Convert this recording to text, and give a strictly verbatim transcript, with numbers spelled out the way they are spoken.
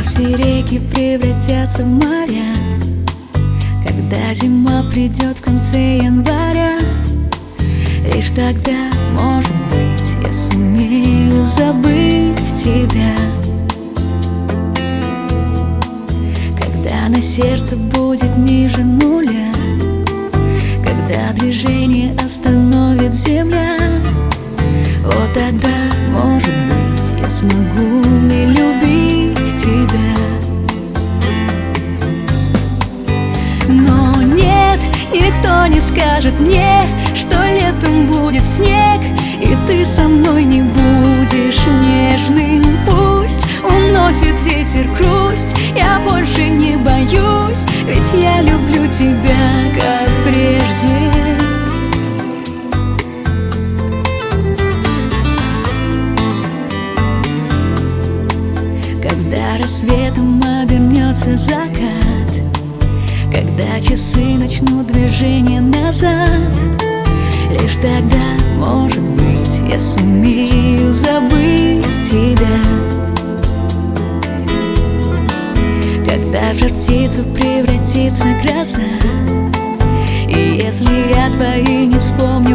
Все реки превратятся в моря, когда зима придет в конце января. Лишь тогда, может быть, я сумею забыть тебя. Когда на сердце будет ниже нуля, когда движение остановит земля, вот тогда, может быть, я смогу не любить тебя. Но нет, никто не скажет мне, что летом будет снег, и ты со мной не будешь нежным. Пусть уносит ветер грусть, я больше не боюсь, ведь я люблю тебя, как прежде. Когда рассветом обернется закат, когда часы начнут движение назад, лишь тогда, может быть, я сумею забыть тебя. Когда в жар птицу превратится гроза, и если я твои не вспомню